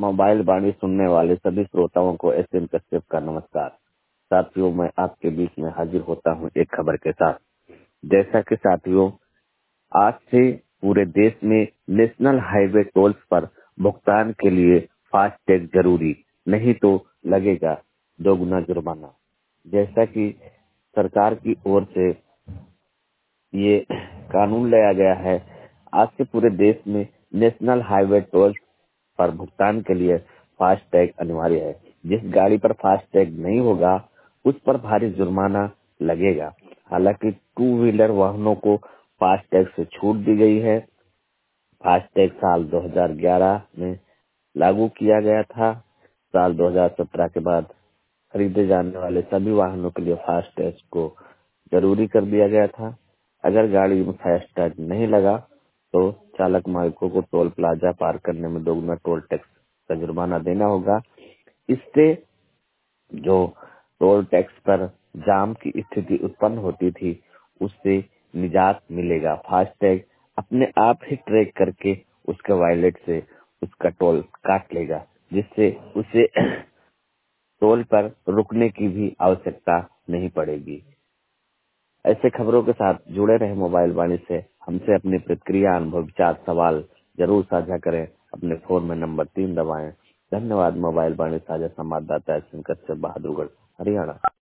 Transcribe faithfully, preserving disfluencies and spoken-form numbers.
Mobile वाणी सुनने वाले सभी श्रोताओं को एस एम कश्यप का नमस्कार। साथियों, मैं आपके बीच में हाजिर होता हूं एक खबर के साथ। जैसा कि साथियों, आज से पूरे देश में नेशनल हाईवे टोल्स पर भुगतान के लिए फास्टैग जरूरी, नहीं तो लगेगा दोगुना जुर्माना। जैसा कि सरकार की ओर से ये कानून लाया गया है, आज से पूरे देश में नेशनल हाईवे टोल पर भुगतान के लिए फास्टैग अनिवार्य है। जिस गाड़ी पर फास्टैग नहीं होगा उस पर भारी जुर्माना लगेगा। हालांकि टू व्हीलर वाहनों को फास्टैग से छूट दी गई है। फास्टैग साल दो हज़ार ग्यारह में लागू किया गया था। साल दो हज़ार सत्रह के बाद खरीदे जाने वाले सभी वाहनों के लिए फास्टैग को जरूरी कर दिया गया था। अगर गाड़ी में फास्टैग नहीं लगा तो चालक मालिकों को टोल प्लाजा पार करने में दोगुना टोल टैक्स का जुर्माना देना होगा। इससे जो टोल टैक्स पर जाम की स्थिति उत्पन्न होती थी उससे निजात मिलेगा। फास्टैग अपने आप ही ट्रैक करके उसके वॉलेट से उसका टोल काट लेगा, जिससे उसे टोल पर रुकने की भी आवश्यकता नहीं पड़ेगी। ऐसे खबरों के साथ जुड़े रहे मोबाइल वाणी से। हमसे अपनी प्रतिक्रिया, अनुभव, विचार, सवाल जरूर साझा करें। अपने फोन में नंबर तीन दबाएं। धन्यवाद। मोबाइल वाणी साझा संवाददाता एस एम कश्यप, बहादुरगढ़, हरियाणा।